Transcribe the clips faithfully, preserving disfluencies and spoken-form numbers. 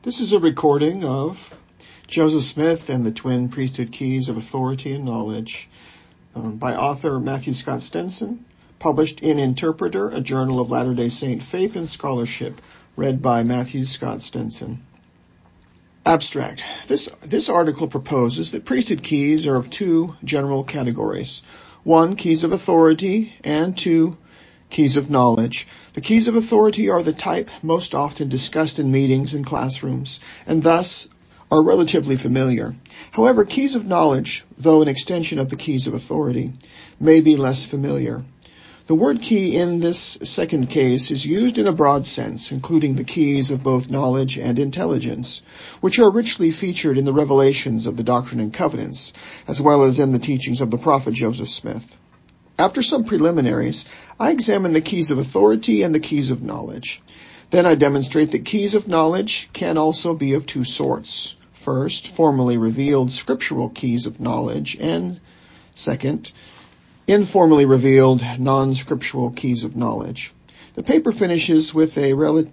This is a recording of Joseph Smith and the Twin Priesthood Keys of Authority and Knowledge um, by author Matthew Scott Stenson, published in Interpreter, a journal of Latter-day Saint faith and scholarship, read by Matthew Scott Stenson. Abstract. This, this article proposes that priesthood keys are of two general categories. One, keys of authority, and two, keys of knowledge. The keys of authority are the type most often discussed in meetings and classrooms, and thus are relatively familiar. However, keys of knowledge, though an extension of the keys of authority, may be less familiar. The word key in this second case is used in a broad sense, including the keys of both knowledge and intelligence, which are richly featured in the revelations of the Doctrine and Covenants, as well as in the teachings of the prophet Joseph Smith. After some preliminaries, I examine the keys of authority and the keys of knowledge. Then I demonstrate that keys of knowledge can also be of two sorts. First, formally revealed scriptural keys of knowledge, and second, informally revealed non-scriptural keys of knowledge. The paper finishes with a, rel-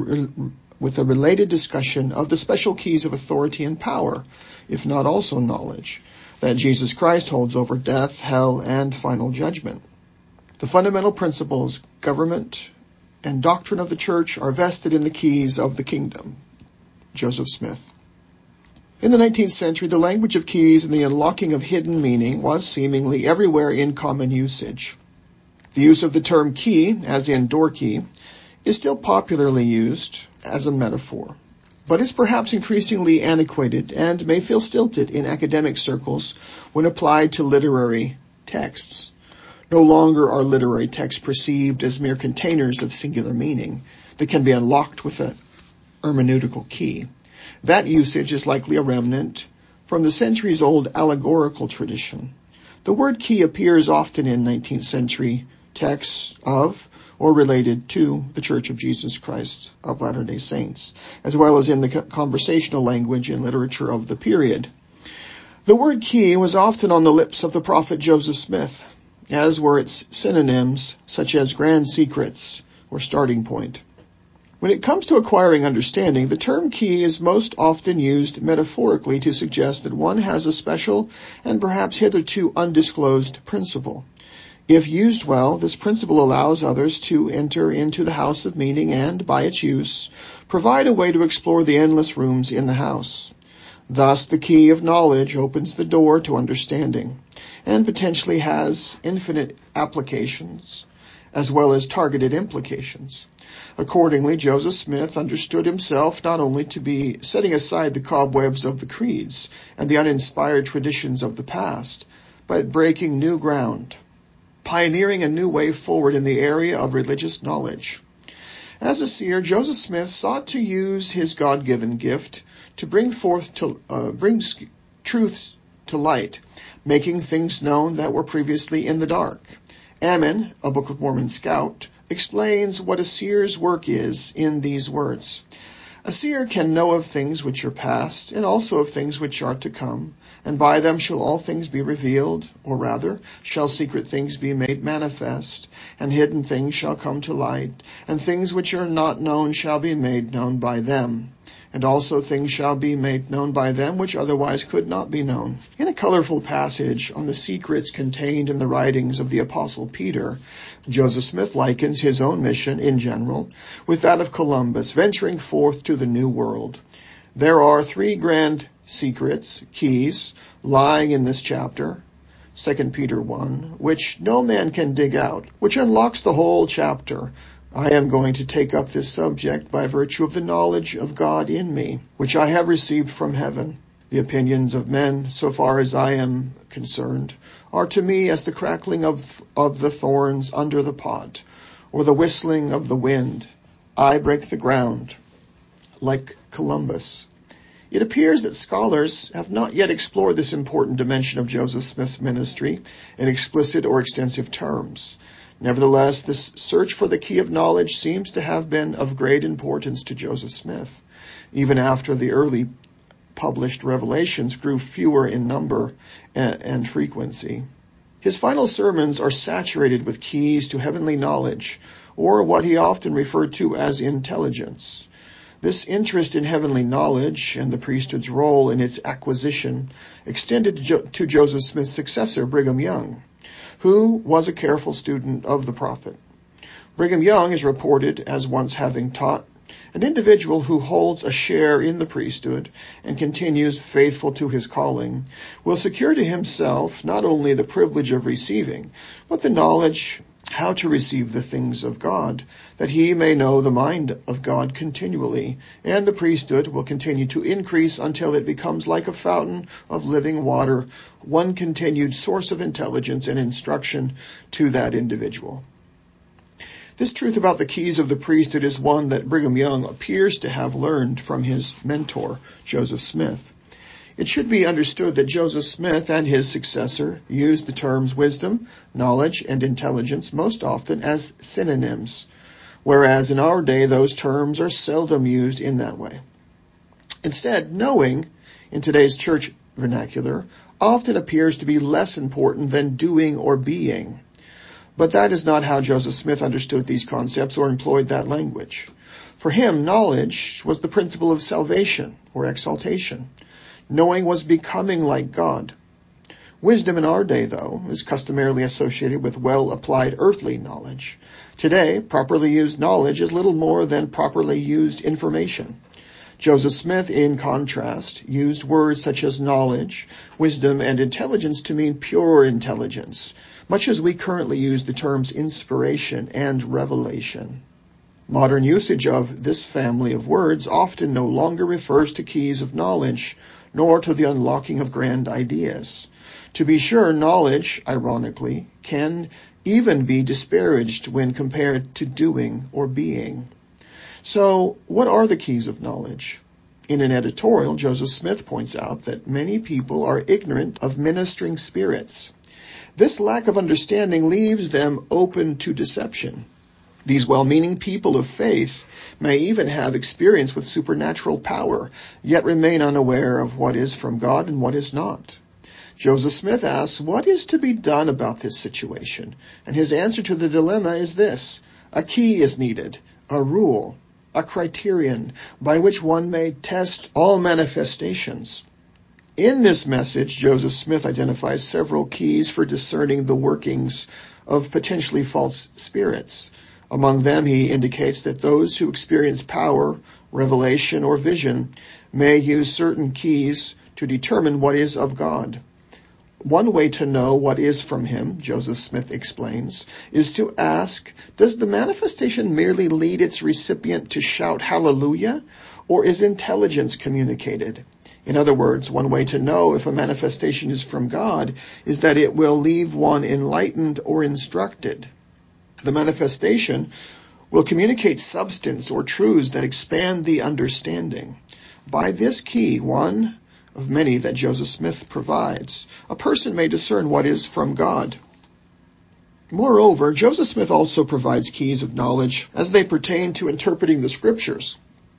with a related discussion of the special keys of authority and power, if not also knowledge, that Jesus Christ holds over death, hell, and final judgment. The fundamental principles, government, and doctrine of the church are vested in the keys of the kingdom. Joseph Smith. In the nineteenth century, the language of keys and the unlocking of hidden meaning was seemingly everywhere in common usage. The use of the term key, as in door key, is still popularly used as a metaphor, but is perhaps increasingly antiquated and may feel stilted in academic circles when applied to literary texts. No longer are literary texts perceived as mere containers of singular meaning that can be unlocked with a hermeneutical key. That usage is likely a remnant from the centuries-old allegorical tradition. The word key appears often in nineteenth century texts of or related to the Church of Jesus Christ of Latter-day Saints, as well as in the conversational language and literature of the period. The word key was often on the lips of the prophet Joseph Smith, as were its synonyms such as grand secrets or starting point. When it comes to acquiring understanding, the term key is most often used metaphorically to suggest that one has a special and perhaps hitherto undisclosed principle. If used well, this principle allows others to enter into the house of meaning and, by its use, provide a way to explore the endless rooms in the house. Thus, the key of knowledge opens the door to understanding and potentially has infinite applications as well as targeted implications. Accordingly, Joseph Smith understood himself not only to be setting aside the cobwebs of the creeds and the uninspired traditions of the past, but breaking new ground, pioneering a new way forward in the area of religious knowledge. As a seer, Joseph Smith sought to use his God-given gift to bring forth to uh, bring truths to light, making things known that were previously in the dark. Ammon, a Book of Mormon scout, explains what a seer's work is in these words. A seer can know of things which are past, and also of things which are to come, and by them shall all things be revealed, or rather, shall secret things be made manifest, and hidden things shall come to light, and things which are not known shall be made known by them. And also things shall be made known by them which otherwise could not be known. In a colorful passage on the secrets contained in the writings of the Apostle Peter, Joseph Smith likens his own mission in general with that of Columbus venturing forth to the New World. There are three grand secrets, keys, lying in this chapter, Second Peter one, which no man can dig out, which unlocks the whole chapter. I am going to take up this subject by virtue of the knowledge of God in me, which I have received from heaven. The opinions of men, so far as I am concerned, are to me as the crackling of, of the thorns under the pot, or the whistling of the wind. I break the ground, like Columbus. It appears that scholars have not yet explored this important dimension of Joseph Smith's ministry in explicit or extensive terms. Nevertheless, this search for the key of knowledge seems to have been of great importance to Joseph Smith, even after the early published revelations grew fewer in number and, and frequency. His final sermons are saturated with keys to heavenly knowledge, or what he often referred to as intelligence. This interest in heavenly knowledge and the priesthood's role in its acquisition extended to, jo- to Joseph Smith's successor, Brigham Young, who was a careful student of the prophet. Brigham Young is reported as once having taught, an individual who holds a share in the priesthood and continues faithful to his calling will secure to himself not only the privilege of receiving, but the knowledge how to receive the things of God, that he may know the mind of God continually, and the priesthood will continue to increase until it becomes like a fountain of living water, one continued source of intelligence and instruction to that individual. This truth about the keys of the priesthood is one that Brigham Young appears to have learned from his mentor, Joseph Smith. It should be understood that Joseph Smith and his successor used the terms wisdom, knowledge, and intelligence most often as synonyms, whereas in our day those terms are seldom used in that way. Instead, knowing, in today's church vernacular, often appears to be less important than doing or being. But that is not how Joseph Smith understood these concepts or employed that language. For him, knowledge was the principle of salvation or exaltation. Knowing was becoming like God. Wisdom in our day, though, is customarily associated with well-applied earthly knowledge. Today, properly used knowledge is little more than properly used information. Joseph Smith, in contrast, used words such as knowledge, wisdom, and intelligence to mean pure intelligence, much as we currently use the terms inspiration and revelation. Modern usage of this family of words often no longer refers to keys of knowledge, nor to the unlocking of grand ideas. To be sure, knowledge, ironically, can even be disparaged when compared to doing or being. So, what are the keys of knowledge? In an editorial, Joseph Smith points out that many people are ignorant of ministering spirits. This lack of understanding leaves them open to deception. These well-meaning people of faith may even have experience with supernatural power, yet remain unaware of what is from God and what is not. Joseph Smith asks, what is to be done about this situation? And his answer to the dilemma is this: a key is needed, a rule, a criterion by which one may test all manifestations. In this message, Joseph Smith identifies several keys for discerning the workings of potentially false spirits. Among them, he indicates that those who experience power, revelation, or vision may use certain keys to determine what is of God. One way to know what is from him, Joseph Smith explains, is to ask, does the manifestation merely lead its recipient to shout hallelujah, or is intelligence communicated? In other words, one way to know if a manifestation is from God is that it will leave one enlightened or instructed. The manifestation will communicate substance or truths that expand the understanding. By this key, one of many that Joseph Smith provides, a person may discern what is from God. Moreover, Joseph Smith also provides keys of knowledge as they pertain to interpreting the scriptures.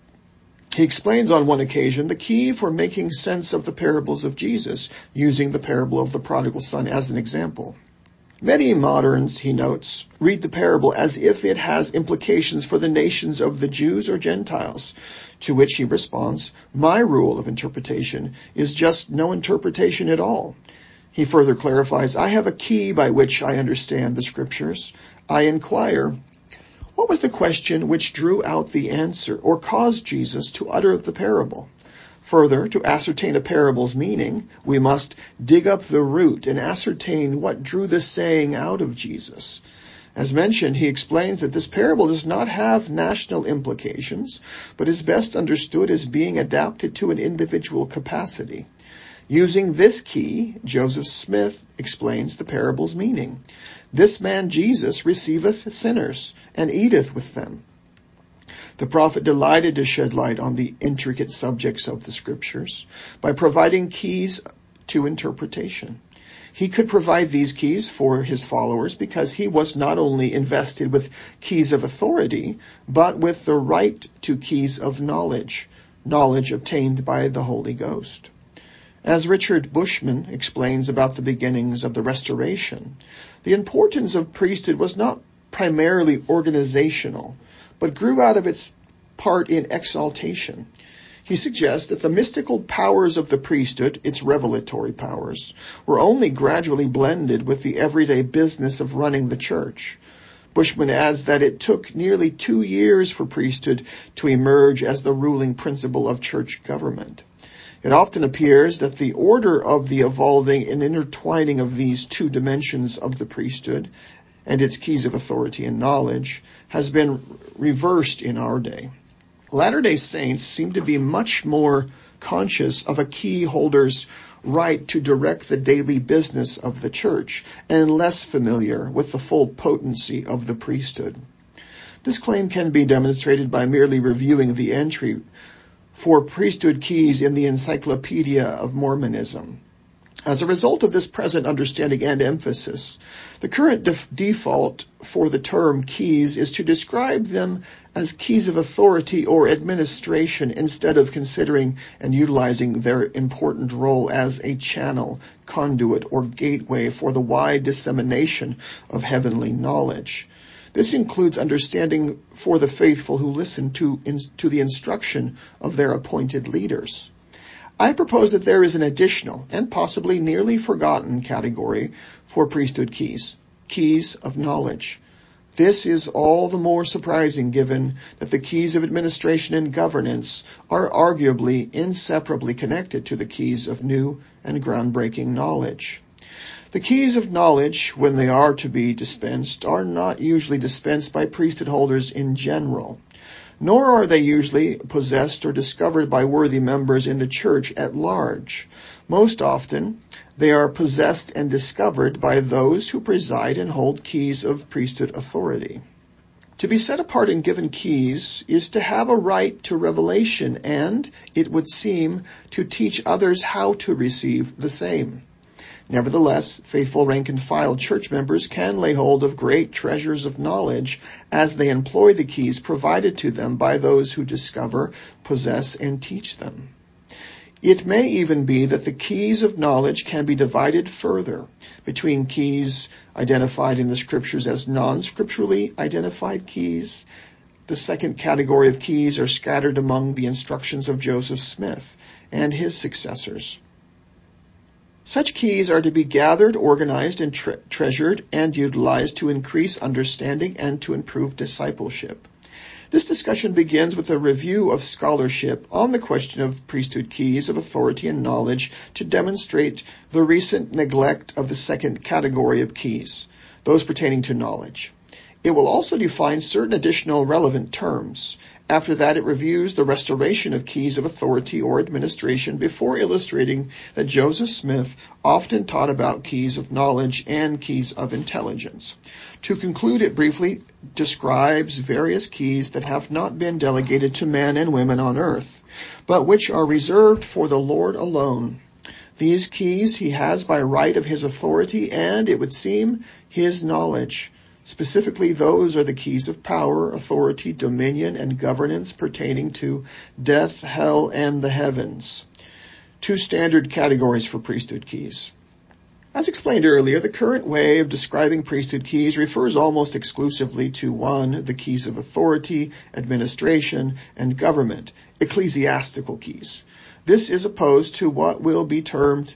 He explains on one occasion the key for making sense of the parables of Jesus, using the parable of the prodigal son as an example. Many moderns, he notes, read the parable as if it has implications for the nations of the Jews or Gentiles, to which he responds, my rule of interpretation is just no interpretation at all. He further clarifies, I have a key by which I understand the scriptures. I inquire, what was the question which drew out the answer or caused Jesus to utter the parable? Further, to ascertain a parable's meaning, we must dig up the root and ascertain what drew the saying out of Jesus. As mentioned, he explains that this parable does not have national implications, but is best understood as being adapted to an individual capacity. Using this key, Joseph Smith explains the parable's meaning. This man Jesus receiveth sinners, and eateth with them. The prophet delighted to shed light on the intricate subjects of the scriptures by providing keys to interpretation. He could provide these keys for his followers because he was not only invested with keys of authority, but with the right to keys of knowledge, knowledge obtained by the Holy Ghost. As Richard Bushman explains about the beginnings of the Restoration, the importance of priesthood was not primarily organizational, but grew out of its part in exaltation. He suggests that the mystical powers of the priesthood, its revelatory powers, were only gradually blended with the everyday business of running the church. Bushman adds that it took nearly two years for priesthood to emerge as the ruling principle of church government. It often appears that the order of the evolving and intertwining of these two dimensions of the priesthood and its keys of authority and knowledge has been reversed in our day. Latter-day Saints seem to be much more conscious of a key holder's right to direct the daily business of the church and less familiar with the full potency of the priesthood. This claim can be demonstrated by merely reviewing the entry for priesthood keys in the Encyclopedia of Mormonism. As a result of this present understanding and emphasis, the current def- default for the term keys is to describe them as keys of authority or administration instead of considering and utilizing their important role as a channel, conduit, or gateway for the wide dissemination of heavenly knowledge. This includes understanding for the faithful who listen to, in, to the instruction of their appointed leaders. I propose that there is an additional and possibly nearly forgotten category for priesthood keys, keys of knowledge. This is all the more surprising given that the keys of administration and governance are arguably inseparably connected to the keys of new and groundbreaking knowledge. The keys of knowledge, when they are to be dispensed, are not usually dispensed by priesthood holders in general, nor are they usually possessed or discovered by worthy members in the church at large. Most often, they are possessed and discovered by those who preside and hold keys of priesthood authority. To be set apart and given keys is to have a right to revelation and, it would seem, to teach others how to receive the same. Nevertheless, faithful rank-and-file church members can lay hold of great treasures of knowledge as they employ the keys provided to them by those who discover, possess, and teach them. It may even be that the keys of knowledge can be divided further between keys identified in the scriptures as non-scripturally identified keys. The second category of keys are scattered among the instructions of Joseph Smith and his successors. Such keys are to be gathered, organized, and tre- treasured and utilized to increase understanding and to improve discipleship. This discussion begins with a review of scholarship on the question of priesthood keys of authority and knowledge to demonstrate the recent neglect of the second category of keys, those pertaining to knowledge. It will also define certain additional relevant terms. After that, it reviews the restoration of keys of authority or administration before illustrating that Joseph Smith often taught about keys of knowledge and keys of intelligence. To conclude, it briefly describes various keys that have not been delegated to men and women on earth, but which are reserved for the Lord alone. These keys he has by right of his authority and, it would seem, his knowledge. Specifically, those are the keys of power, authority, dominion, and governance pertaining to death, hell, and the heavens. Two standard categories for priesthood keys. As explained earlier, the current way of describing priesthood keys refers almost exclusively to one, the keys of authority, administration, and government, ecclesiastical keys. This is opposed to what will be termed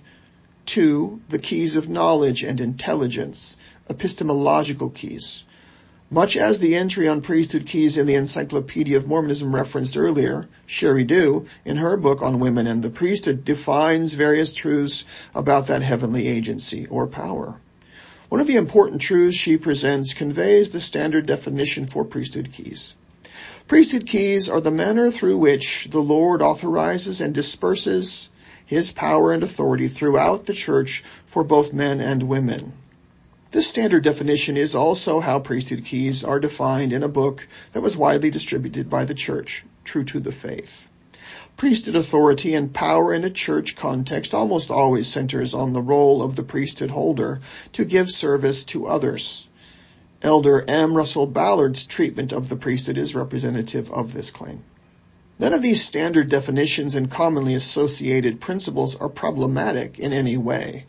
two, the keys of knowledge and intelligence, epistemological keys. Much as the entry on priesthood keys in the Encyclopedia of Mormonism referenced earlier, Sherry Dew, in her book on women and the priesthood, defines various truths about that heavenly agency or power. One of the important truths she presents conveys the standard definition for priesthood keys. Priesthood keys are the manner through which the Lord authorizes and disperses his power and authority throughout the church for both men and women. This standard definition is also how priesthood keys are defined in a book that was widely distributed by the church, True to the Faith. Priesthood authority and power in a church context almost always centers on the role of the priesthood holder to give service to others. Elder M. Russell Ballard's treatment of the priesthood is representative of this claim. None of these standard definitions and commonly associated principles are problematic in any way.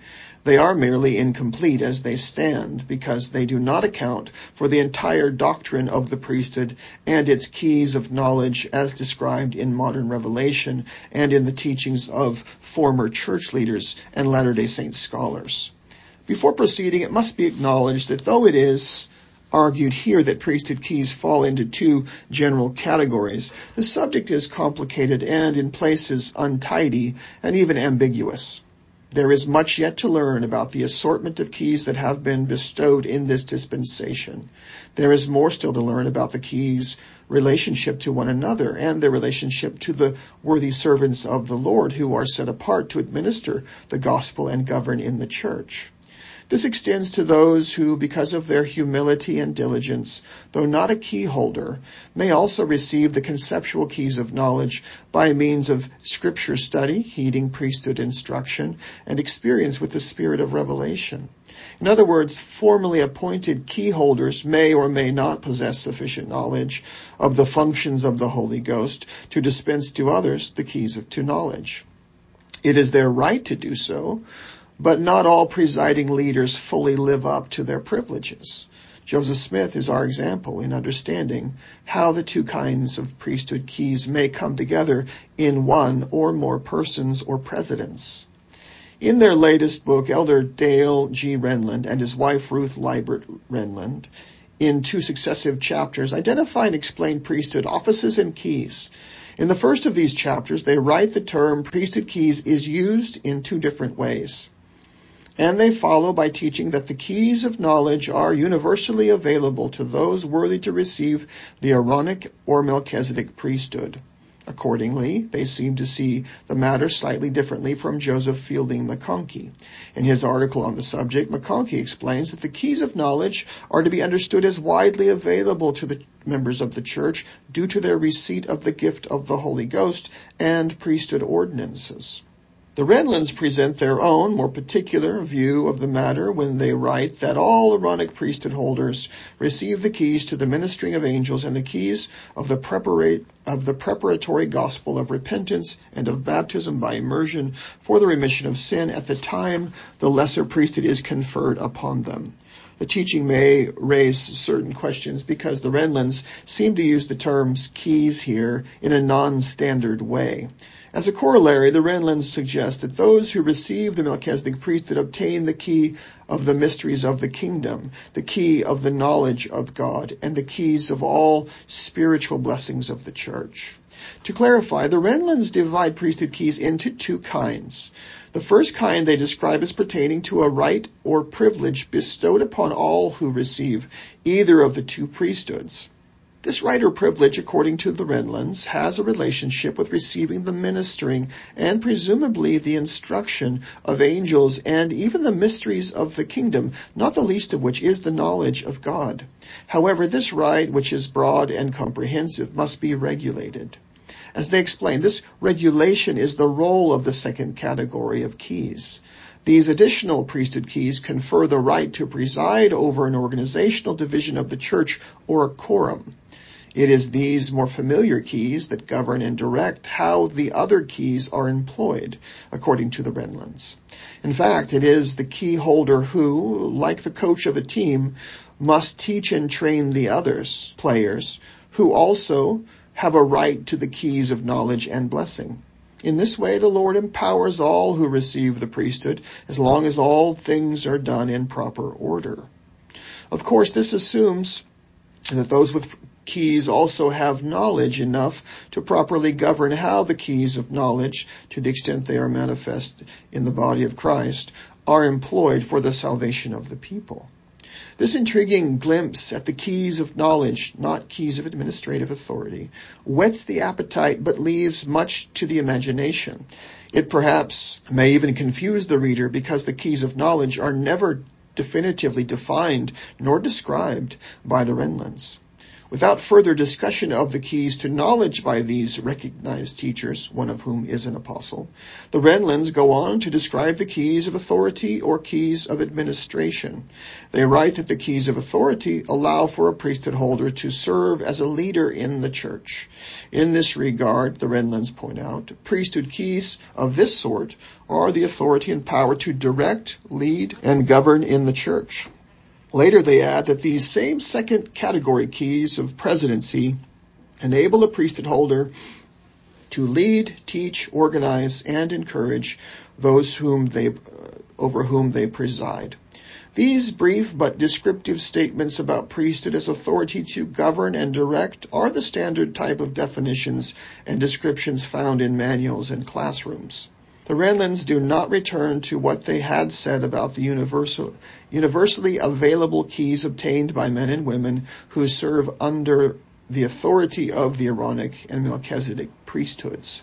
They are merely incomplete as they stand because they do not account for the entire doctrine of the priesthood and its keys of knowledge as described in modern revelation and in the teachings of former church leaders and Latter-day Saints scholars. Before proceeding, it must be acknowledged that though it is argued here that priesthood keys fall into two general categories, the subject is complicated and in places untidy and even ambiguous. There is much yet to learn about the assortment of keys that have been bestowed in this dispensation. There is more still to learn about the keys' relationship to one another and their relationship to the worthy servants of the Lord who are set apart to administer the gospel and govern in the church. This extends to those who, because of their humility and diligence, though not a key holder, may also receive the conceptual keys of knowledge by means of scripture study, heeding priesthood instruction, and experience with the spirit of revelation. In other words, formally appointed key holders may or may not possess sufficient knowledge of the functions of the Holy Ghost to dispense to others the keys of to knowledge. It is their right to do so, but not all presiding leaders fully live up to their privileges. Joseph Smith is our example in understanding how the two kinds of priesthood keys may come together in one or more persons or presidents. In their latest book, Elder Dale G. Renlund and his wife Ruth Liebert Renlund, in two successive chapters, identify and explain priesthood offices and keys. In the first of these chapters, they write the term priesthood keys is used in two different ways. And they follow by teaching that the keys of knowledge are universally available to those worthy to receive the Aaronic or Melchizedek priesthood. Accordingly, they seem to see the matter slightly differently from Joseph Fielding McConkie. In his article on the subject, McConkie explains that the keys of knowledge are to be understood as widely available to the members of the church due to their receipt of the gift of the Holy Ghost and priesthood ordinances. The Renlunds present their own, more particular view of the matter when they write that all Aaronic priesthood holders receive the keys to the ministering of angels and the keys of the, preparate, of the preparatory gospel of repentance and of baptism by immersion for the remission of sin at the time the lesser priesthood is conferred upon them. The teaching may raise certain questions because the Renlunds seem to use the terms keys here in a non-standard way. As a corollary, the Renlunds suggest that those who receive the Melchizedek priesthood obtain the key of the mysteries of the kingdom, the key of the knowledge of God, and the keys of all spiritual blessings of the church. To clarify, the Renlunds divide priesthood keys into two kinds. The first kind they describe as pertaining to a right or privilege bestowed upon all who receive either of the two priesthoods. This right or privilege, according to the Renlunds, has a relationship with receiving the ministering and presumably the instruction of angels and even the mysteries of the kingdom, not the least of which is the knowledge of God. However, this right, which is broad and comprehensive, must be regulated. As they explain, this regulation is the role of the second category of keys. These additional priesthood keys confer the right to preside over an organizational division of the church or a quorum. It is these more familiar keys that govern and direct how the other keys are employed, according to the Renlunds. In fact, it is the key holder who, like the coach of a team, must teach and train the others, players, who also have a right to the keys of knowledge and blessing. In this way, the Lord empowers all who receive the priesthood, as long as all things are done in proper order. Of course, this assumes that those with keys also have knowledge enough to properly govern how the keys of knowledge, to the extent they are manifest in the body of Christ, are employed for the salvation of the people. This intriguing glimpse at the keys of knowledge, not keys of administrative authority, whets the appetite but leaves much to the imagination. It perhaps may even confuse the reader because the keys of knowledge are never definitively defined nor described by the Renlunds. Without further discussion of the keys to knowledge by these recognized teachers, one of whom is an apostle, the Renlunds go on to describe the keys of authority or keys of administration. They write that the keys of authority allow for a priesthood holder to serve as a leader in the church. In this regard, the Renlunds point out, priesthood keys of this sort are the authority and power to direct, lead, and govern in the church. Later they add that these same second category keys of presidency enable a priesthood holder to lead, teach, organize, and encourage those whom they, uh, over whom they preside. These brief but descriptive statements about priesthood as authority to govern and direct are the standard type of definitions and descriptions found in manuals and classrooms. The Renlunds do not return to what they had said about the universal, universally available keys obtained by men and women who serve under the authority of the Aaronic and Melchizedek priesthoods.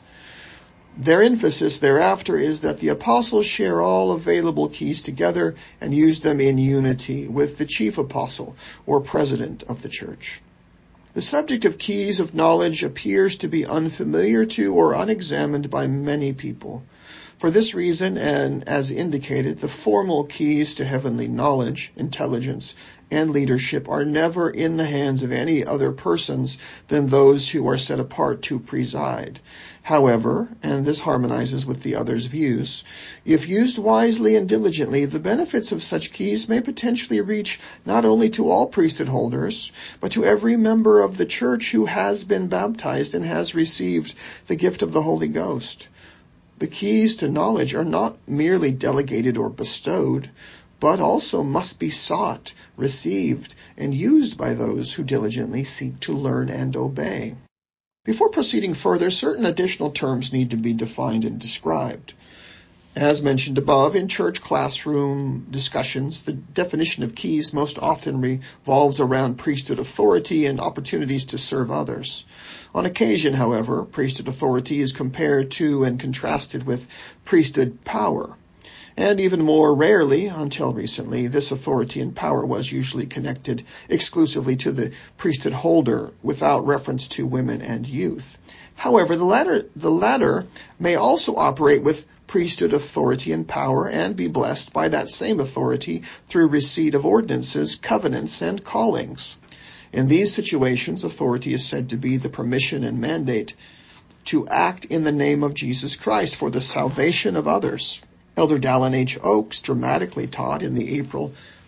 Their emphasis thereafter is that the apostles share all available keys together and use them in unity with the chief apostle or president of the church. The subject of keys of knowledge appears to be unfamiliar to or unexamined by many people. For this reason, and as indicated, the formal keys to heavenly knowledge, intelligence, and leadership are never in the hands of any other persons than those who are set apart to preside. However, and this harmonizes with the others' views, if used wisely and diligently, the benefits of such keys may potentially reach not only to all priesthood holders, but to every member of the church who has been baptized and has received the gift of the Holy Ghost. The keys to knowledge are not merely delegated or bestowed, but also must be sought, received, and used by those who diligently seek to learn and obey. Before proceeding further, certain additional terms need to be defined and described. As mentioned above, in church classroom discussions, the definition of keys most often revolves around priesthood authority and opportunities to serve others. On occasion, however, priesthood authority is compared to and contrasted with priesthood power. And even more rarely, until recently, this authority and power was usually connected exclusively to the priesthood holder without reference to women and youth. However, the latter, the latter may also operate with priesthood authority and power and be blessed by that same authority through receipt of ordinances, covenants, and callings. In these situations, authority is said to be the permission and mandate to act in the name of Jesus Christ for the salvation of others. Elder Dallin H. Oaks dramatically taught in the April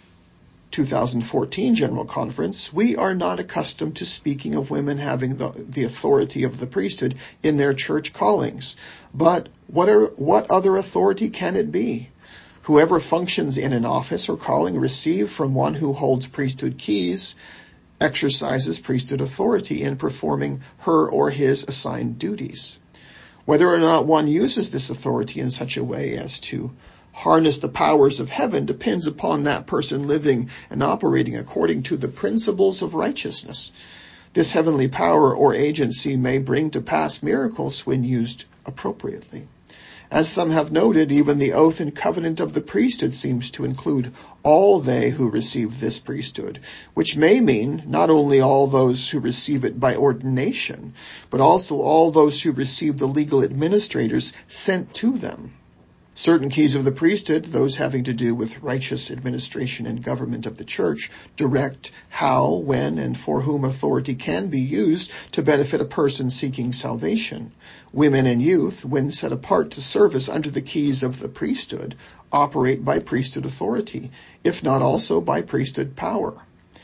two thousand fourteen General Conference, "We are not accustomed to speaking of women having the, the authority of the priesthood in their church callings. But what, are, what other authority can it be? Whoever functions in an office or calling received from one who holds priesthood keys exercises priesthood authority in performing her or his assigned duties. Whether or not one uses this authority in such a way as to harness the powers of heaven depends upon that person living and operating according to the principles of righteousness. This heavenly power or agency may bring to pass miracles when used appropriately. As some have noted, even the oath and covenant of the priesthood seems to include all they who receive this priesthood, which may mean not only all those who receive it by ordination, but also all those who receive the legal administrators sent to them. Certain keys of the priesthood, those having to do with righteous administration and government of the church, direct how, when, and for whom authority can be used to benefit a person seeking salvation. Women and youth, when set apart to service under the keys of the priesthood, operate by priesthood authority, if not also by priesthood power.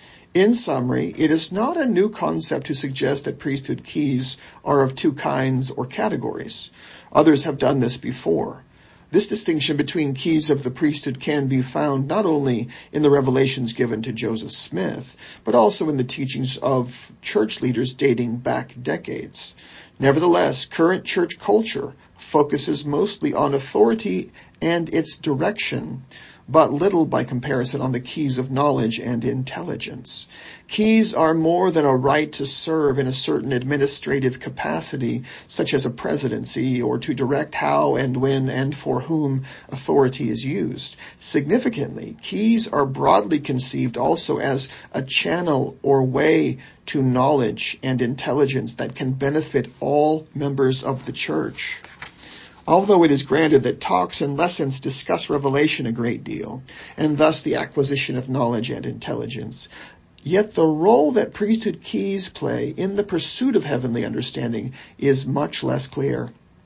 In summary, it is not a new concept to suggest that priesthood keys are of two kinds or categories. Others have done this before. This distinction between keys of the priesthood can be found not only in the revelations given to Joseph Smith, but also in the teachings of church leaders dating back decades. Nevertheless, current church culture focuses mostly on authority and its direction, but little by comparison on the keys of knowledge and intelligence. Keys are more than a right to serve in a certain administrative capacity, such as a presidency, or to direct how and when and for whom authority is used. Significantly, keys are broadly conceived also as a channel or way to knowledge and intelligence that can benefit all members of the church. Although it is granted that talks and lessons discuss revelation a great deal, and thus the acquisition of knowledge and intelligence, yet the role that priesthood keys play in the pursuit of heavenly understanding is much less clear.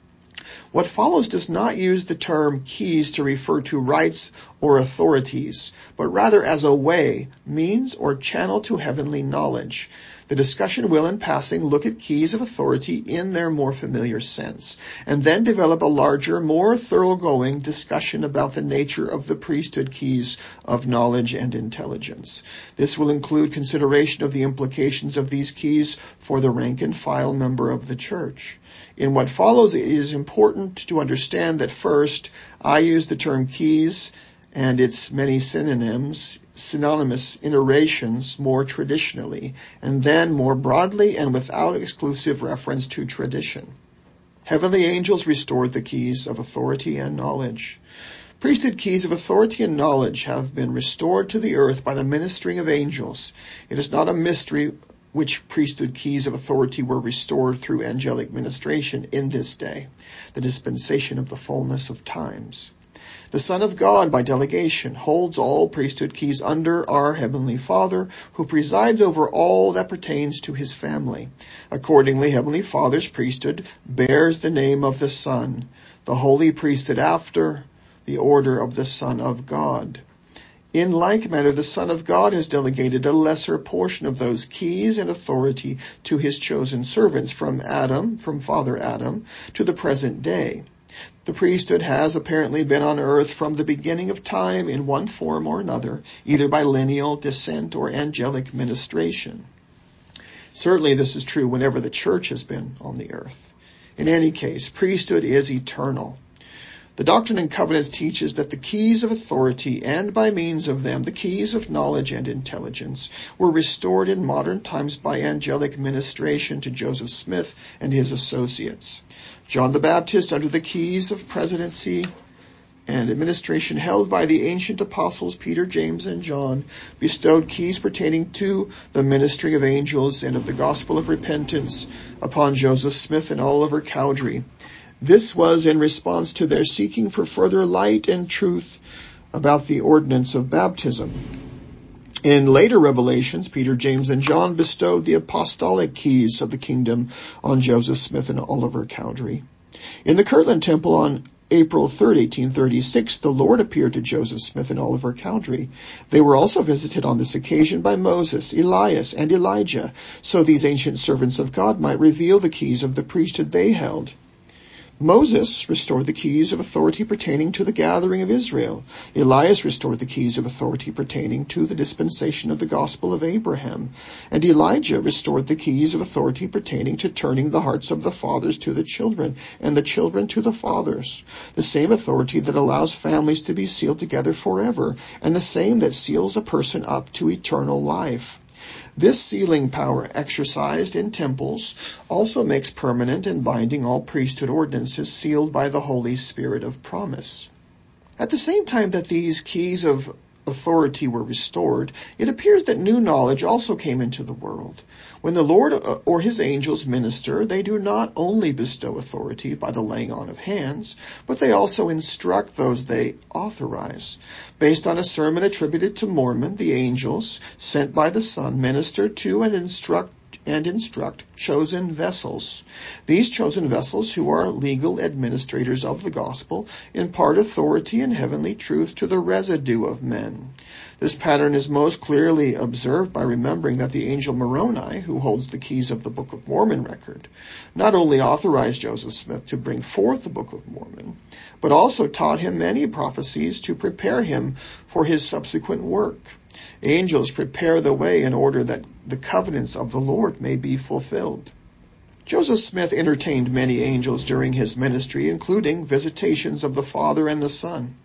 What follows does not use the term keys to refer to rights or authorities, but rather as a way, means, or channel to heavenly knowledge. The discussion will, in passing, look at keys of authority in their more familiar sense, and then develop a larger, more thoroughgoing discussion about the nature of the priesthood keys of knowledge and intelligence. This will include consideration of the implications of these keys for the rank and file member of the church. In what follows, it is important to understand that first, I use the term keys and its many synonyms, synonymous iterations more traditionally, and then more broadly and without exclusive reference to tradition. Heavenly angels restored the keys of authority and knowledge. Priesthood keys of authority and knowledge have been restored to the earth by the ministering of angels. It is not a mystery which priesthood keys of authority were restored through angelic ministration in this day, the dispensation of the fullness of times. The Son of God, by delegation, holds all priesthood keys under our Heavenly Father, who presides over all that pertains to his family. Accordingly, Heavenly Father's priesthood bears the name of the Son, the holy priesthood after the order of the Son of God. In like manner, the Son of God has delegated a lesser portion of those keys and authority to his chosen servants from Adam, from Father Adam, to the present day. The priesthood has apparently been on earth from the beginning of time in one form or another, either by lineal descent or angelic ministration. Certainly this is true whenever the church has been on the earth. In any case, priesthood is eternal. The Doctrine and Covenants teaches that the keys of authority, and by means of them the keys of knowledge and intelligence, were restored in modern times by angelic ministration to Joseph Smith and his associates. John the Baptist, under the keys of presidency and administration held by the ancient apostles Peter, James, and John, bestowed keys pertaining to the ministry of angels and of the gospel of repentance upon Joseph Smith and Oliver Cowdery. This was in response to their seeking for further light and truth about the ordinance of baptism. In later revelations, Peter, James, and John bestowed the apostolic keys of the kingdom on Joseph Smith and Oliver Cowdery. In the Kirtland Temple on April third, eighteen thirty-six, the Lord appeared to Joseph Smith and Oliver Cowdery. They were also visited on this occasion by Moses, Elias, and Elijah, so these ancient servants of God might reveal the keys of the priesthood they held. Moses restored the keys of authority pertaining to the gathering of Israel. Elias restored the keys of authority pertaining to the dispensation of the gospel of Abraham. And Elijah restored the keys of authority pertaining to turning the hearts of the fathers to the children, and the children to the fathers. The same authority that allows families to be sealed together forever, and the same that seals a person up to eternal life. This sealing power exercised in temples also makes permanent and binding all priesthood ordinances sealed by the Holy Spirit of promise. At the same time that these keys of authority were restored, it appears that new knowledge also came into the world. When the Lord or his angels minister, they do not only bestow authority by the laying on of hands, but they also instruct those they authorize. Based on a sermon attributed to Mormon, the angels, sent by the Son, minister to and instruct and instruct chosen vessels. These chosen vessels, who are legal administrators of the gospel, impart authority and heavenly truth to the residue of men. This pattern is most clearly observed by remembering that the angel Moroni, who holds the keys of the Book of Mormon record, not only authorized Joseph Smith to bring forth the Book of Mormon, but also taught him many prophecies to prepare him for his subsequent work. Angels prepare the way in order that the covenants of the Lord may be fulfilled. Joseph Smith entertained many angels during his ministry, including visitations of the Father and the Son.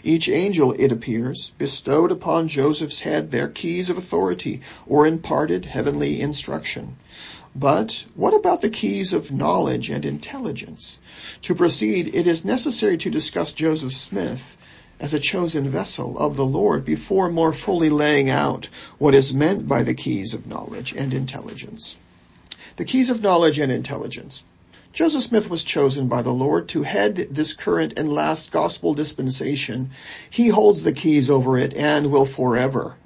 Each angel, it appears, bestowed upon Joseph's head their keys of authority or imparted heavenly instruction. But what about the keys of knowledge and intelligence? To proceed, it is necessary to discuss Joseph Smith as a chosen vessel of the Lord before more fully laying out what is meant by the keys of knowledge and intelligence. The keys of knowledge and intelligence. Joseph Smith was chosen by the Lord to head this current and last gospel dispensation. He holds the keys over it and will forever.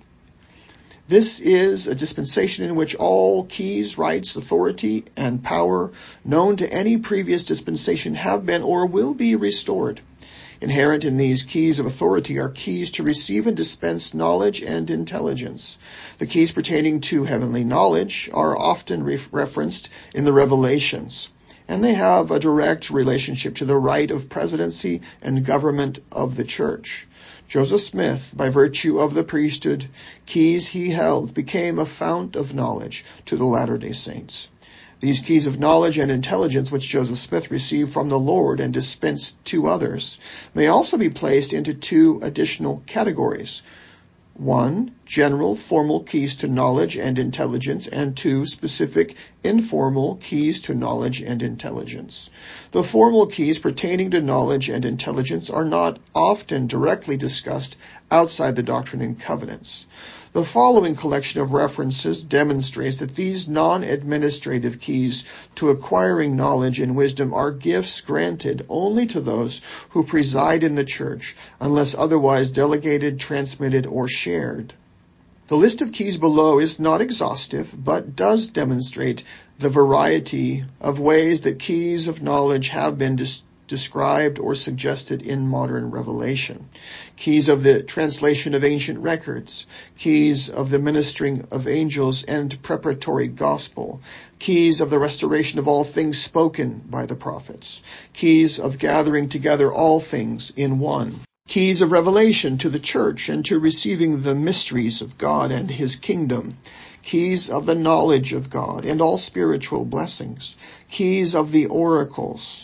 This is a dispensation in which all keys, rights, authority, and power known to any previous dispensation have been or will be restored. Inherent in these keys of authority are keys to receive and dispense knowledge and intelligence. The keys pertaining to heavenly knowledge are often re- referenced in the Revelations, and they have a direct relationship to the right of presidency and government of the church. Joseph Smith, by virtue of the priesthood keys he held, became a fount of knowledge to the Latter-day Saints. These keys of knowledge and intelligence which Joseph Smith received from the Lord and dispensed to others may also be placed into two additional categories. One, general formal keys to knowledge and intelligence, and two, specific informal keys to knowledge and intelligence. The formal keys pertaining to knowledge and intelligence are not often directly discussed outside the Doctrine and Covenants. The following collection of references demonstrates that these non-administrative keys to acquiring knowledge and wisdom are gifts granted only to those who preside in the church, unless otherwise delegated, transmitted, or shared. The list of keys below is not exhaustive, but does demonstrate the variety of ways that keys of knowledge have been dis- described or suggested in modern revelation. Keys of the translation of ancient records, keys of the ministering of angels and preparatory gospel, keys of the restoration of all things spoken by the prophets, keys of gathering together all things in one, keys of revelation to the church and to receiving the mysteries of God and his kingdom, keys of the knowledge of God and all spiritual blessings, keys of the oracles,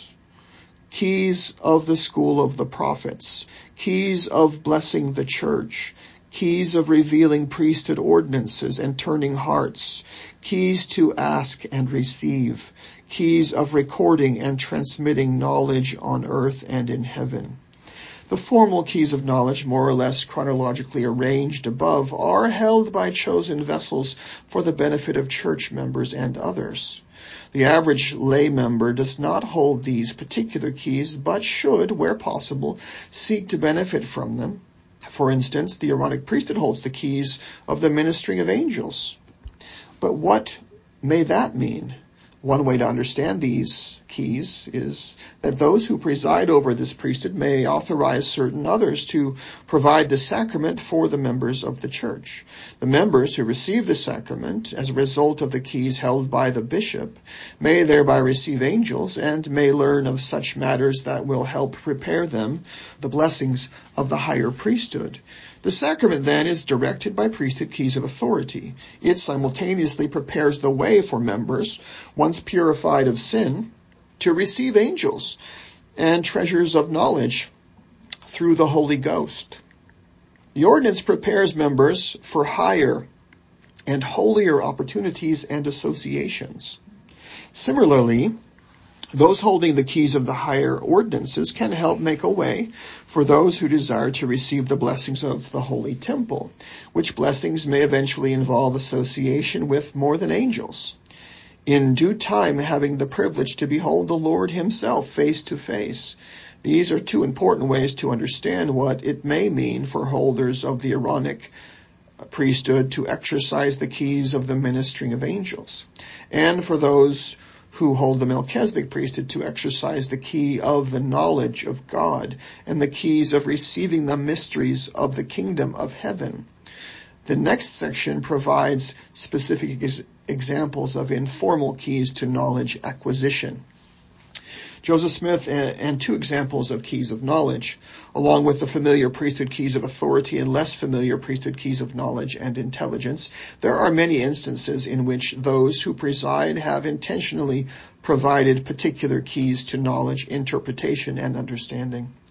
keys of the school of the prophets, keys of blessing the church, keys of revealing priesthood ordinances and turning hearts, keys to ask and receive, keys of recording and transmitting knowledge on earth and in heaven. The formal keys of knowledge, more or less chronologically arranged above, are held by chosen vessels for the benefit of church members and others. The average lay member does not hold these particular keys, but should, where possible, seek to benefit from them. For instance, the Aaronic priesthood holds the keys of the ministering of angels. But what may that mean? One way to understand these keys is that those who preside over this priesthood may authorize certain others to provide the sacrament for the members of the church. The members who receive the sacrament as a result of the keys held by the bishop may thereby receive angels and may learn of such matters that will help prepare them the blessings of the higher priesthood. The sacrament then is directed by priesthood keys of authority. It simultaneously prepares the way for members, once purified of sin, to receive angels and treasures of knowledge through the Holy Ghost. The ordinance prepares members for higher and holier opportunities and associations. Similarly, those holding the keys of the higher ordinances can help make a way for those who desire to receive the blessings of the Holy Temple, which blessings may eventually involve association with more than angels. In due time, having the privilege to behold the Lord himself face to face. These are two important ways to understand what it may mean for holders of the Aaronic priesthood to exercise the keys of the ministering of angels, and for those who hold the Melchizedek priesthood to exercise the key of the knowledge of God and the keys of receiving the mysteries of the kingdom of heaven. The next section provides specific ex- examples of informal keys to knowledge acquisition. Joseph Smith and, and two examples of keys of knowledge, along with the familiar priesthood keys of authority and less familiar priesthood keys of knowledge and intelligence. There are many instances in which those who preside have intentionally provided particular keys to knowledge, interpretation, and understanding.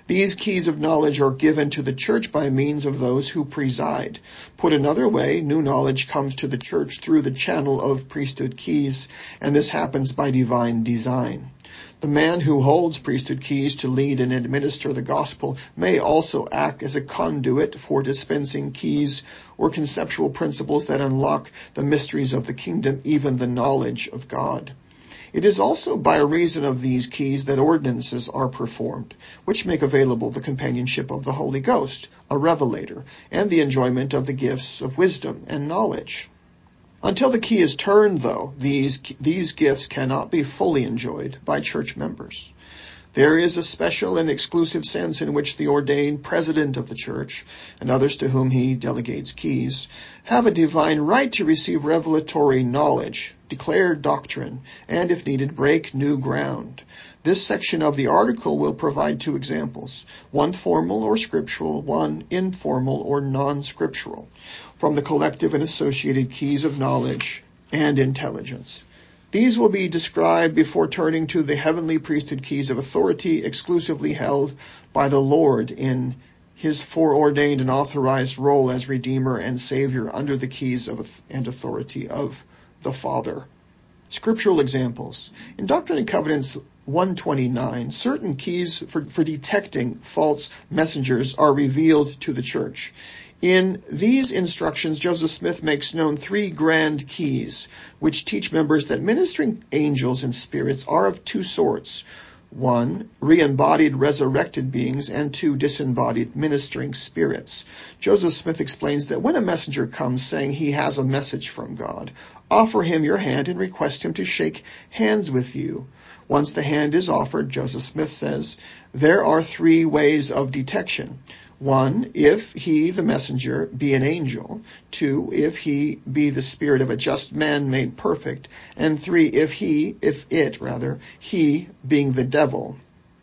These keys of knowledge are given to the church by means of those who preside. Put another way, new knowledge comes to the church through the channel of priesthood keys, and this happens by divine design. The man who holds priesthood keys to lead and administer the gospel may also act as a conduit for dispensing keys or conceptual principles that unlock the mysteries of the kingdom, even the knowledge of God. It is also by reason of these keys that ordinances are performed, which make available the companionship of the Holy Ghost, a revelator, and the enjoyment of the gifts of wisdom and knowledge. Until the key is turned, though, these, these gifts cannot be fully enjoyed by church members. There is a special and exclusive sense in which the ordained president of the church, and others to whom he delegates keys, have a divine right to receive revelatory knowledge, declare doctrine, and, if needed, break new ground. This section of the article will provide two examples, one formal or scriptural, one informal or non-scriptural, from the collective and associated keys of knowledge and intelligence. These will be described before turning to the heavenly priesthood keys of authority exclusively held by the Lord in his foreordained and authorized role as Redeemer and Savior under the keys of and authority of the Father. Scriptural examples. In Doctrine and Covenants one twenty-nine, certain keys for, for detecting false messengers are revealed to the church. In these instructions, Joseph Smith makes known three grand keys, which teach members that ministering angels and spirits are of two sorts. One, re-embodied resurrected beings, and two, disembodied ministering spirits. Joseph Smith explains that when a messenger comes saying he has a message from God, offer him your hand and request him to shake hands with you. Once the hand is offered, Joseph Smith says, there are three ways of detection. One, if he, the messenger, be an angel. Two, if he be the spirit of a just man made perfect. And three, if he, if it, rather, he being the devil.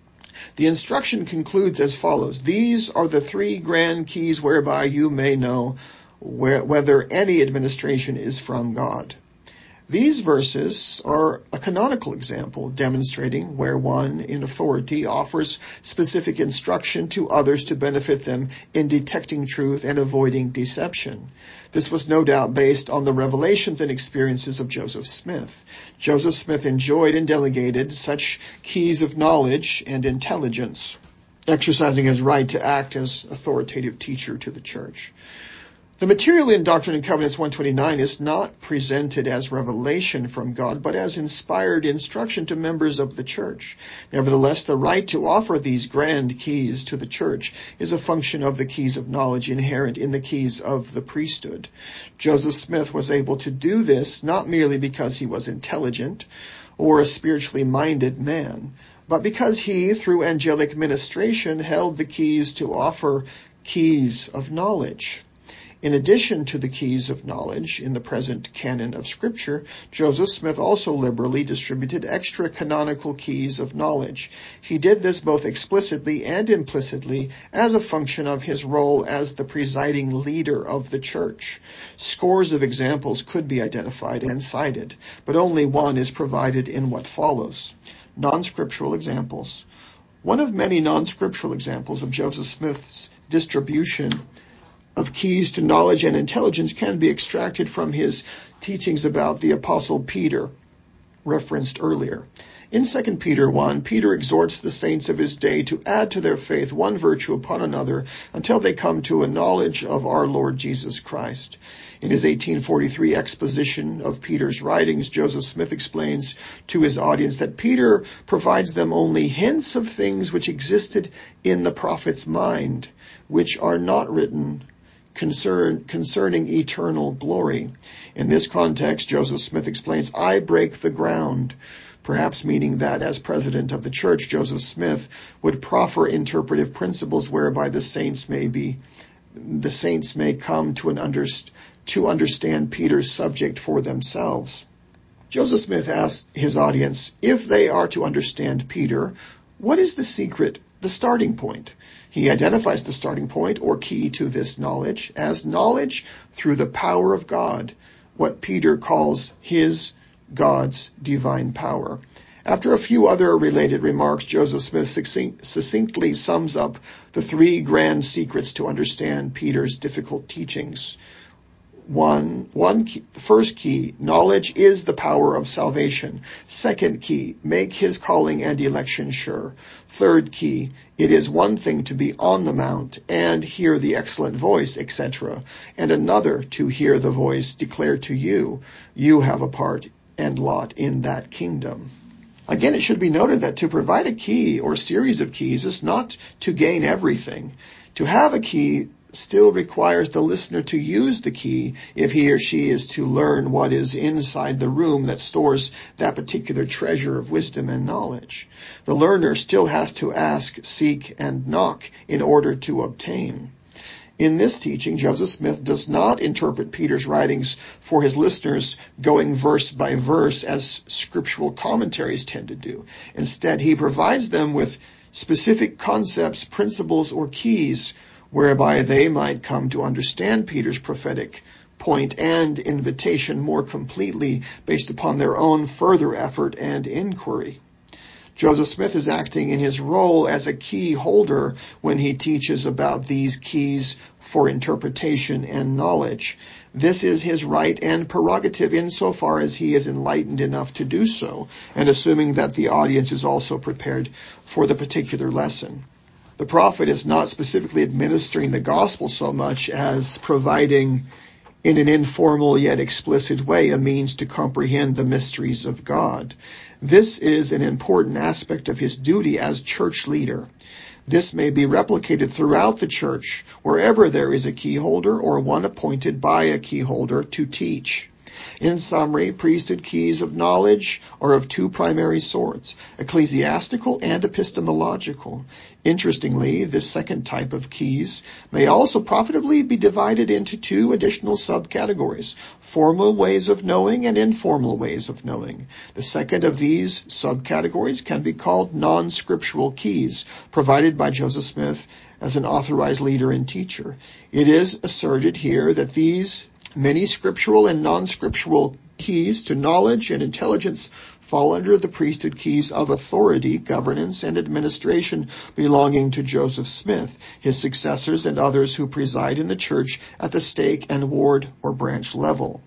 The instruction concludes as follows. These are the three grand keys whereby you may know where, whether any administration is from God. These verses are a canonical example demonstrating where one in authority offers specific instruction to others to benefit them in detecting truth and avoiding deception. This was no doubt based on the revelations and experiences of Joseph Smith. Joseph Smith enjoyed and delegated such keys of knowledge and intelligence, exercising his right to act as authoritative teacher to the church. The material in Doctrine and Covenants one twenty-nine is not presented as revelation from God, but as inspired instruction to members of the church. Nevertheless, the right to offer these grand keys to the church is a function of the keys of knowledge inherent in the keys of the priesthood. Joseph Smith was able to do this not merely because he was intelligent or a spiritually minded man, but because he, through angelic ministration, held the keys to offer keys of knowledge. In addition to the keys of knowledge in the present canon of Scripture, Joseph Smith also liberally distributed extra canonical keys of knowledge. He did this both explicitly and implicitly as a function of his role as the presiding leader of the church. Scores of examples could be identified and cited, but only one is provided in what follows. Non-scriptural examples. One of many non-scriptural examples of Joseph Smith's distribution of keys to knowledge and intelligence can be extracted from his teachings about the Apostle Peter, referenced earlier. In Second Peter one, Peter exhorts the saints of his day to add to their faith one virtue upon another until they come to a knowledge of our Lord Jesus Christ. In his eighteen forty-three exposition of Peter's writings, Joseph Smith explains to his audience that Peter provides them only hints of things which existed in the prophet's mind, which are not written Concern, concerning eternal glory. In this context, Joseph Smith explains, I break the ground, perhaps meaning that as president of the church, Joseph Smith would proffer interpretive principles whereby the saints may be, the saints may come to an underst, to understand Peter's subject for themselves. Joseph Smith asked his audience, if they are to understand Peter, what is the secret, the starting point? He identifies the starting point or key to this knowledge as knowledge through the power of God, what Peter calls his, God's divine power. After a few other related remarks, Joseph Smith succinct, succinctly sums up the three grand secrets to understand Peter's difficult teachings. One, one key, first key, knowledge is the power of salvation. Second key, make his calling and election sure. Third key, it is one thing to be on the mount and hear the excellent voice, et cetera, and another to hear the voice declare to you, you have a part and lot in that kingdom. Again, it should be noted that to provide a key or series of keys is not to gain everything. To have a key still requires the listener to use the key if he or she is to learn what is inside the room that stores that particular treasure of wisdom and knowledge. The learner still has to ask, seek, and knock in order to obtain. In this teaching, Joseph Smith does not interpret Peter's writings for his listeners going verse by verse as scriptural commentaries tend to do. Instead, he provides them with specific concepts, principles, or keys whereby they might come to understand Peter's prophetic point and invitation more completely based upon their own further effort and inquiry. Joseph Smith is acting in his role as a key holder when he teaches about these keys for interpretation and knowledge. This is his right and prerogative insofar as he is enlightened enough to do so, and assuming that the audience is also prepared for the particular lesson. The prophet is not specifically administering the gospel so much as providing, in an informal yet explicit way, a means to comprehend the mysteries of God. This is an important aspect of his duty as church leader. This may be replicated throughout the church, wherever there is a key holder or one appointed by a key holder to teach. In summary, priesthood keys of knowledge are of two primary sorts, ecclesiastical and epistemological. Interestingly, this second type of keys may also profitably be divided into two additional subcategories, formal ways of knowing and informal ways of knowing. The second of these subcategories can be called non-scriptural keys, provided by Joseph Smith as an authorized leader and teacher. It is asserted here that these many scriptural and non-scriptural keys to knowledge and intelligence fall under the priesthood keys of authority, governance, and administration belonging to Joseph Smith, his successors, and others who preside in the church at the stake and ward or branch level.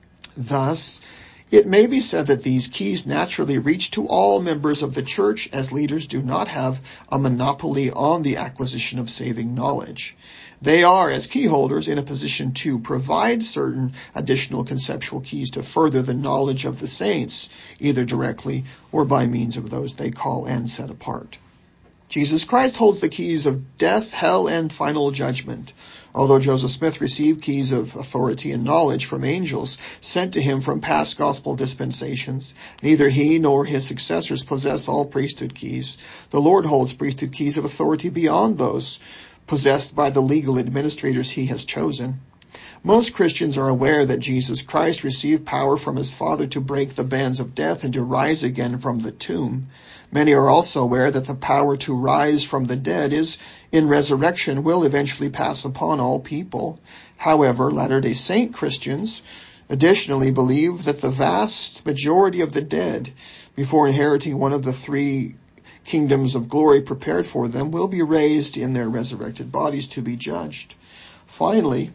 Thus, it may be said that these keys naturally reach to all members of the church, as leaders do not have a monopoly on the acquisition of saving knowledge. They are, as key holders, in a position to provide certain additional conceptual keys to further the knowledge of the saints, either directly or by means of those they call and set apart. Jesus Christ holds the keys of death, hell, and final judgment. Although Joseph Smith received keys of authority and knowledge from angels sent to him from past gospel dispensations, neither he nor his successors possess all priesthood keys. The Lord holds priesthood keys of authority beyond those possessed by the legal administrators he has chosen. Most Christians are aware that Jesus Christ received power from his Father to break the bands of death and to rise again from the tomb. Many are also aware that the power to rise from the dead is in resurrection will eventually pass upon all people. However, Latter-day Saint Christians additionally believe that the vast majority of the dead, before inheriting one of the three kingdoms of glory prepared for them, will be raised in their resurrected bodies to be judged. Finally,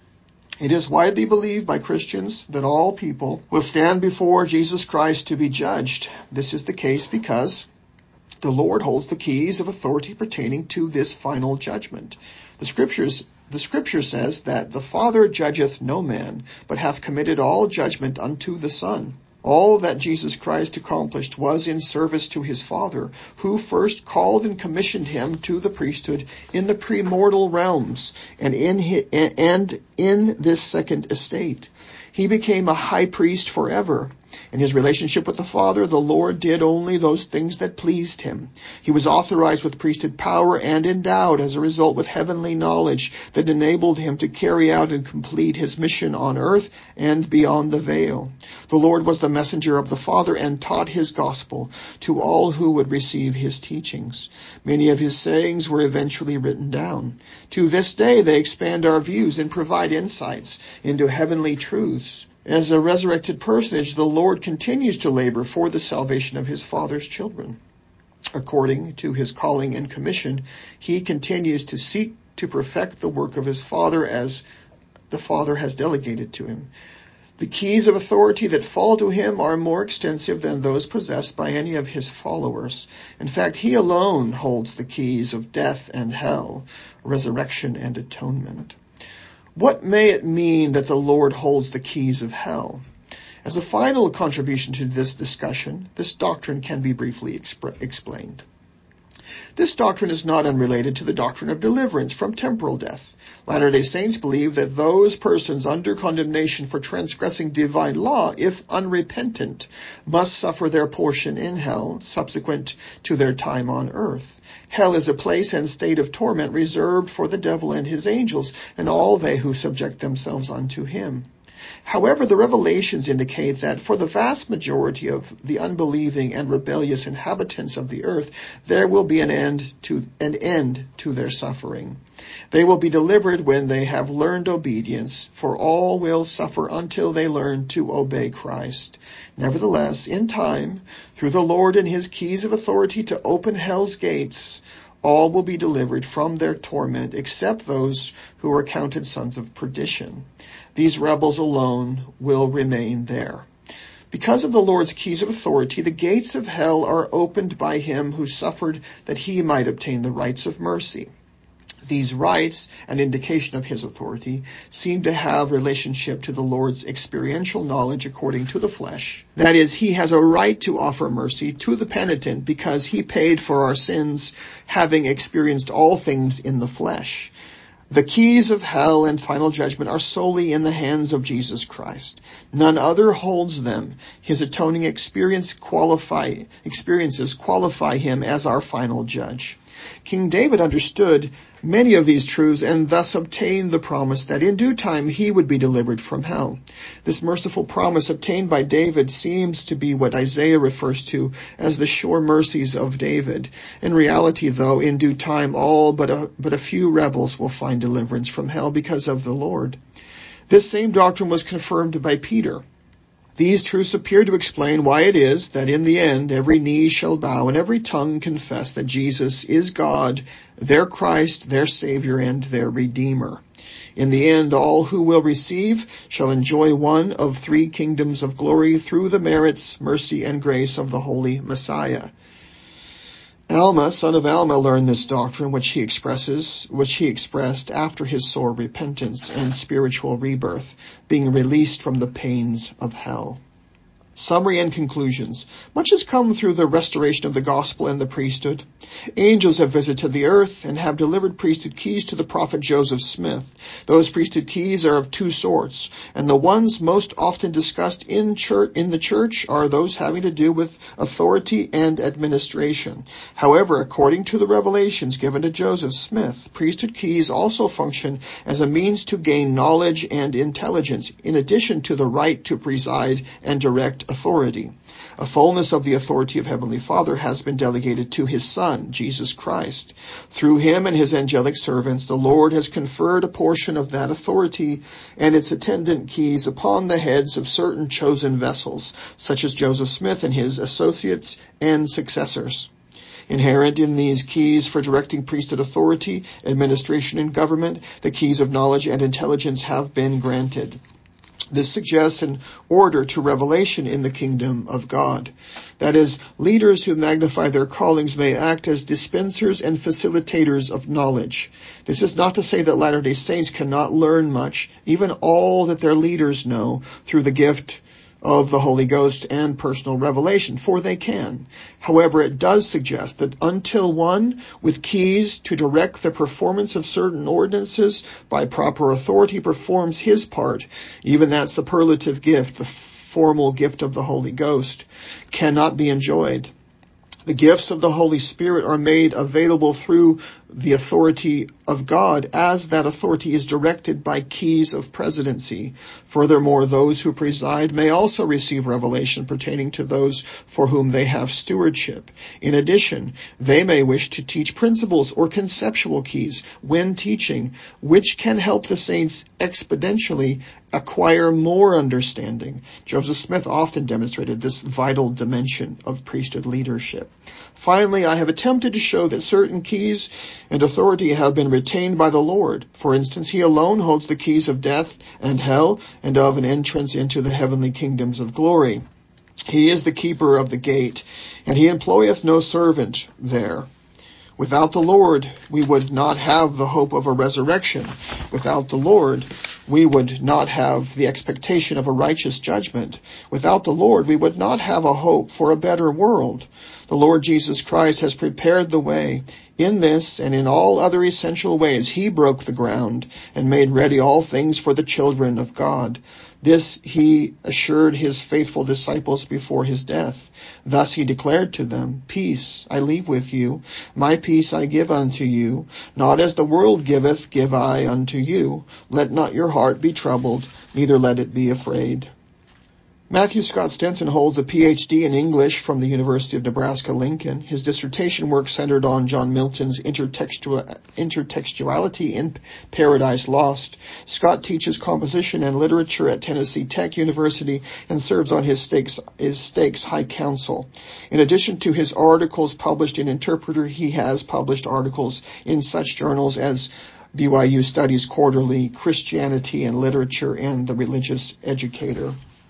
it is widely believed by Christians that all people will stand before Jesus Christ to be judged. This is the case because the Lord holds the keys of authority pertaining to this final judgment. The scriptures, the scripture says that the Father judgeth no man, but hath committed all judgment unto the Son. All that Jesus Christ accomplished was in service to his Father, who first called and commissioned him to the priesthood in the premortal realms and in his, and in this second estate. He became a high priest forever. In his relationship with the Father, the Lord did only those things that pleased him. He was authorized with priesthood power and endowed as a result with heavenly knowledge that enabled him to carry out and complete his mission on earth and beyond the veil. The Lord was the messenger of the Father and taught his gospel to all who would receive his teachings. Many of his sayings were eventually written down. To this day, they expand our views and provide insights into heavenly truths As a resurrected personage, the Lord continues to labor for the salvation of his Father's children. According to his calling and commission, he continues to seek to perfect the work of his Father as the Father has delegated to him. The keys of authority that fall to him are more extensive than those possessed by any of his followers. In fact, he alone holds the keys of death and hell, resurrection and atonement. What may it mean that the Lord holds the keys of hell? As a final contribution to this discussion, this doctrine can be briefly exp- explained. This doctrine is not unrelated to the doctrine of deliverance from temporal death. Latter-day Saints believe that those persons under condemnation for transgressing divine law, if unrepentant, must suffer their portion in hell subsequent to their time on earth. Hell is a place and state of torment reserved for the devil and his angels and all they who subject themselves unto him. However, the revelations indicate that for the vast majority of the unbelieving and rebellious inhabitants of the earth, there will be an end to an end to their suffering. They will be delivered when they have learned obedience, for all will suffer until they learn to obey Christ. Nevertheless, in time, through the Lord and his keys of authority to open hell's gates, all will be delivered from their torment, except those who are counted sons of perdition. These rebels alone will remain there. Because of the Lord's keys of authority, the gates of hell are opened by him who suffered that he might obtain the rights of mercy. These rights, an indication of his authority, seem to have relationship to the Lord's experiential knowledge according to the flesh. That is, he has a right to offer mercy to the penitent because he paid for our sins, having experienced all things in the flesh. The keys of hell and final judgment are solely in the hands of Jesus Christ. None other holds them. His atoning experience qualify, experiences qualify him as our final judge. King David understood many of these truths and thus obtained the promise that in due time he would be delivered from hell. This merciful promise obtained by David seems to be what Isaiah refers to as the sure mercies of David. In reality, though, in due time all but a, but a few rebels will find deliverance from hell because of the Lord. This same doctrine was confirmed by Peter. These truths appear to explain why it is that in the end every knee shall bow and every tongue confess that Jesus is God, their Christ, their Savior, and their Redeemer. In the end, all who will receive shall enjoy one of three kingdoms of glory through the merits, mercy, and grace of the Holy Messiah. Alma, son of Alma, learned this doctrine, which he expresses, which he expressed after his sore repentance and spiritual rebirth, being released from the pains of hell. Summary and conclusions. Much has come through the restoration of the gospel and the priesthood. Angels have visited the earth and have delivered priesthood keys to the prophet Joseph Smith. Those priesthood keys are of two sorts, and the ones most often discussed in church, in the church are those having to do with authority and administration. However, according to the revelations given to Joseph Smith, priesthood keys also function as a means to gain knowledge and intelligence, in addition to the right to preside and direct authority. A fullness of the authority of Heavenly Father has been delegated to his Son, Jesus Christ. Through him and his angelic servants, the Lord has conferred a portion of that authority and its attendant keys upon the heads of certain chosen vessels, such as Joseph Smith and his associates and successors. Inherent in these keys for directing priesthood authority, administration, and government, the keys of knowledge and intelligence have been granted. This suggests an order to revelation in the kingdom of God. That is, leaders who magnify their callings may act as dispensers and facilitators of knowledge. This is not to say that Latter-day Saints cannot learn much, even all that their leaders know, through the gift of the Holy Ghost and personal revelation, for they can. However, it does suggest that until one with keys to direct the performance of certain ordinances by proper authority performs his part, even that superlative gift, the formal gift of the Holy Ghost, cannot be enjoyed. The gifts of the Holy Spirit are made available through the authority of God, as that authority is directed by keys of presidency. Furthermore, those who preside may also receive revelation pertaining to those for whom they have stewardship. In addition, they may wish to teach principles or conceptual keys when teaching, which can help the saints exponentially acquire more understanding. Joseph Smith often demonstrated this vital dimension of priesthood leadership. Finally, I have attempted to show that certain keys and authority have been retained by the Lord. For instance, he alone holds the keys of death and hell and of an entrance into the heavenly kingdoms of glory. He is the keeper of the gate, and he employeth no servant there. Without the Lord, we would not have the hope of a resurrection. Without the Lord, we would not have the expectation of a righteous judgment. Without the Lord, we would not have a hope for a better world. The Lord Jesus Christ has prepared the way. In this and in all other essential ways, he broke the ground and made ready all things for the children of God. This he assured his faithful disciples before his death. Thus he declared to them, Peace I leave with you, my peace I give unto you. Not as the world giveth, give I unto you. Let not your heart be troubled, neither let it be afraid. Matthew Scott Stenson holds a P H D in English from the University of Nebraska-Lincoln. His dissertation work centered on John Milton's intertextual, intertextuality in Paradise Lost. Scott teaches composition and literature at Tennessee Tech University and serves on his stakes, his stakes High Council. In addition to his articles published in Interpreter, he has published articles in such journals as B Y U Studies Quarterly, Christianity and Literature, and The Religious Educator.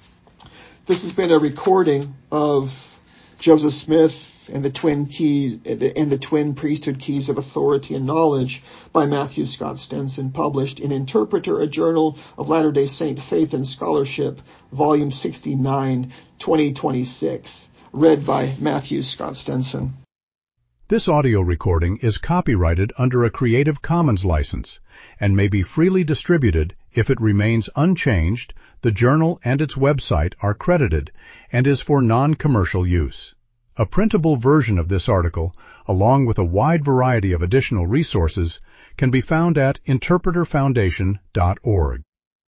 This has been a recording of Joseph Smith and the twin keys and the twin priesthood keys of authority and knowledge by Matthew Scott Stenson, published in Interpreter, a Journal of Latter-day Saint Faith and Scholarship, Volume sixty-nine, twenty twenty-six, read by Matthew Scott Stenson. This audio recording is copyrighted under a Creative Commons license and may be freely distributed if it remains unchanged. The journal and its website are credited and is for non-commercial use. A printable version of this article, along with a wide variety of additional resources, can be found at interpreter foundation dot org.